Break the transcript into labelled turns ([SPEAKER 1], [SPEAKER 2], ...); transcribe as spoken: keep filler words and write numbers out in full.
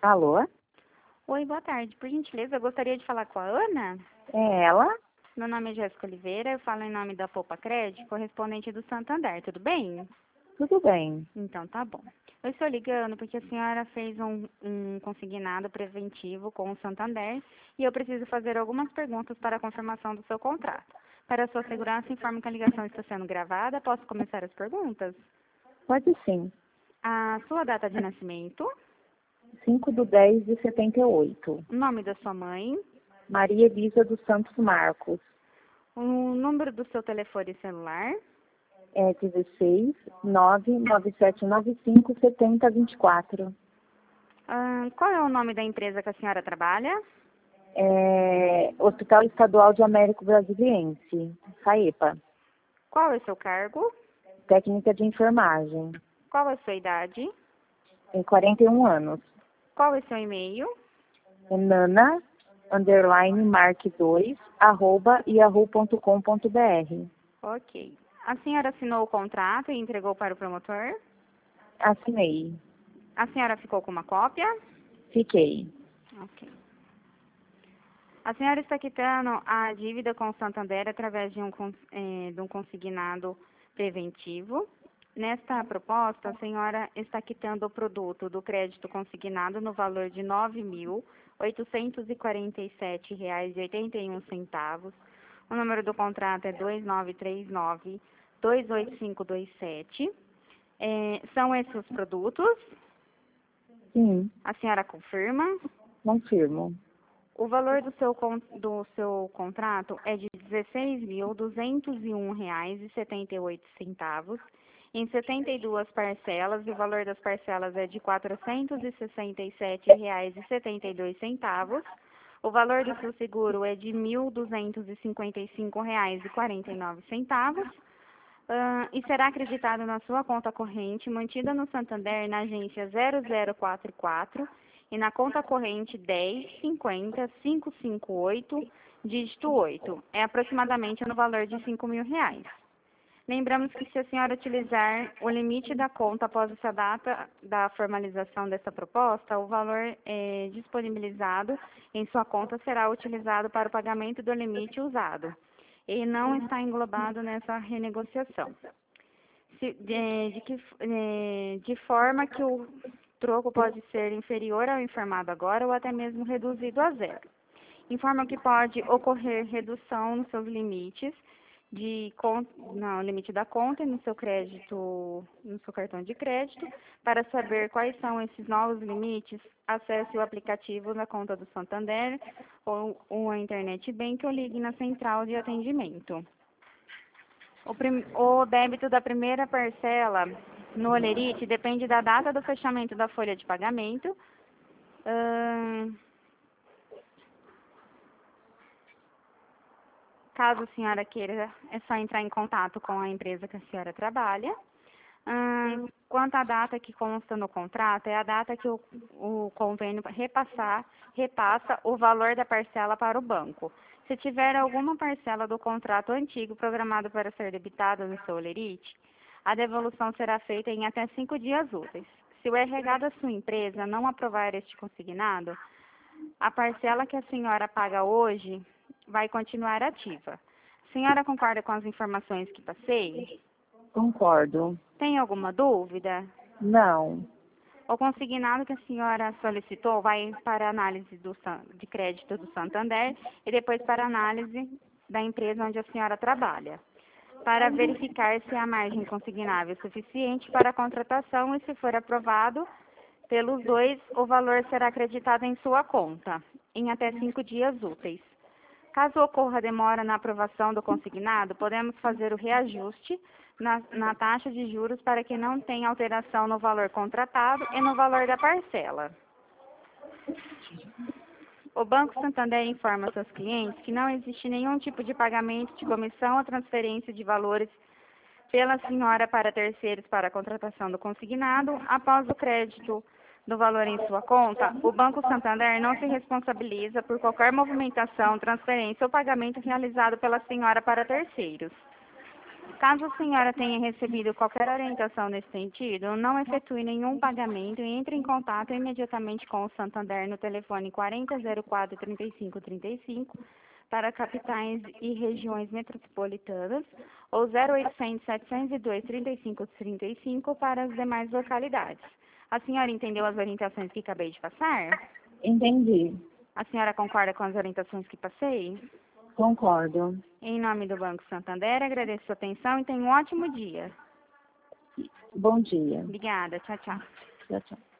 [SPEAKER 1] Alô?
[SPEAKER 2] Oi, boa tarde. Por gentileza, eu gostaria de falar com a Ana.
[SPEAKER 1] É ela?
[SPEAKER 2] Meu nome é Jéssica Oliveira, eu falo em nome da Poupa Crédito, correspondente do Santander, tudo bem?
[SPEAKER 1] Tudo bem.
[SPEAKER 2] Então, tá bom. Eu estou ligando porque a senhora fez um, um consignado preventivo com o Santander e eu preciso fazer algumas perguntas para a confirmação do seu contrato. Para a sua segurança, informe que a ligação está sendo gravada. Posso começar as perguntas?
[SPEAKER 1] Pode sim.
[SPEAKER 2] A sua data de nascimento,
[SPEAKER 1] cinco de dez de setenta e oito.
[SPEAKER 2] o nome da sua mãe,
[SPEAKER 1] Maria Elisa dos Santos Marcos.
[SPEAKER 2] o número do seu telefone celular,
[SPEAKER 1] É dezesseis, nove nove sete nove cinco, sete zero dois quatro.
[SPEAKER 2] ah, qual é o nome da empresa que a senhora trabalha?
[SPEAKER 1] É Hospital Estadual de Américo Brasiliense, SAEPA.
[SPEAKER 2] Qual é o seu cargo?
[SPEAKER 1] Técnica de enfermagem.
[SPEAKER 2] Qual é a sua idade?
[SPEAKER 1] Tem quarenta e um anos.
[SPEAKER 2] Qual é o seu e-mail?
[SPEAKER 1] É nana, underline, mark dois, arroba, yahoo ponto com ponto br.
[SPEAKER 2] Ok. A senhora assinou o contrato e entregou para o promotor?
[SPEAKER 1] Assinei.
[SPEAKER 2] A senhora ficou com uma cópia?
[SPEAKER 1] Fiquei.
[SPEAKER 2] Ok. A senhora está quitando a dívida com o Santander através de um, cons- eh, de um consignado preventivo. Nesta proposta, a senhora está quitando o produto do crédito consignado no valor de nove mil oitocentos e quarenta e sete reais e oitenta e um centavos. O número do contrato é dois nove três nove, dois oito cinco dois sete. Eh, são esses os produtos?
[SPEAKER 1] Sim,
[SPEAKER 2] A senhora confirma?
[SPEAKER 1] confirmo.
[SPEAKER 2] O valor do seu, con- do seu contrato é de dezesseis mil duzentos e um reais e setenta e oito centavos, em setenta e duas parcelas, e o valor das parcelas é de quatrocentos e sessenta e sete reais e setenta e dois centavos. O valor do seu seguro é de mil duzentos e cinquenta e cinco reais e quarenta e nove centavos. Ah, e será acreditado na sua conta corrente, mantida no Santander na agência zero zero quatro quatro e na conta corrente dez cinquenta quinhentos e cinquenta e oito, dígito oito. É aproximadamente no valor de cinco mil reais. Lembramos que se a senhora utilizar o limite da conta após essa data da formalização dessa proposta, o valor eh, disponibilizado em sua conta será utilizado para o pagamento do limite usado e não está englobado nessa renegociação. Se- de, de, que, eh, de forma que o troco pode ser inferior ao informado agora ou até mesmo reduzido a zero. Informa que pode ocorrer redução nos seus limites de con- no limite da conta e no seu crédito, no seu cartão de crédito. Para saber quais são esses novos limites, acesse o aplicativo da conta do Santander ou, ou a Internet Bank ou ligue na central de atendimento. O, prim- o débito da primeira parcela no Olerite depende da data do fechamento da folha de pagamento. Ahn, Caso a senhora queira, é só entrar em contato com a empresa que a senhora trabalha. Hum, quanto à data que consta no contrato, é a data que o, o convênio repassar, repassa o valor da parcela para o banco. Se tiver alguma parcela do contrato antigo programado para ser debitada no seu Olerite, a devolução será feita em até cinco dias úteis. Se o R H da sua empresa não aprovar este consignado, a parcela que a senhora paga hoje vai continuar ativa. A senhora concorda com as informações que passei?
[SPEAKER 1] Concordo.
[SPEAKER 2] Tem alguma dúvida?
[SPEAKER 1] Não.
[SPEAKER 2] O consignado que a senhora solicitou vai para a análise do, San- de crédito do Santander e depois para a análise da empresa onde a senhora trabalha, para verificar se a margem consignável é suficiente para a contratação e, se for aprovado pelos dois, o valor será acreditado em sua conta, em até cinco dias úteis. Caso ocorra demora na aprovação do consignado, podemos fazer o reajuste na, na taxa de juros para que não tenha alteração no valor contratado e no valor da parcela. O Banco Santander informa seus clientes que não existe nenhum tipo de pagamento de comissão ou transferência de valores pela senhora para terceiros para a contratação do consignado. Após o crédito do valor em sua conta, o Banco Santander não se responsabiliza por qualquer movimentação, transferência ou pagamento realizado pela senhora para terceiros. Caso a senhora tenha recebido qualquer orientação nesse sentido, não efetue nenhum pagamento e entre em contato imediatamente com o Santander no telefone quarenta zero quatro trinta e cinco trinta e cinco para capitais e regiões metropolitanas ou zero oitocentos, setecentos e dois, trinta e cinco trinta e cinco para as demais localidades. A senhora entendeu as orientações que acabei de passar?
[SPEAKER 1] Entendi.
[SPEAKER 2] A senhora concorda com as orientações que passei?
[SPEAKER 1] Concordo.
[SPEAKER 2] Em nome do Banco Santander, agradeço sua atenção e tenha um ótimo dia.
[SPEAKER 1] Bom dia.
[SPEAKER 2] Obrigada. Tchau, tchau.
[SPEAKER 1] Tchau, tchau.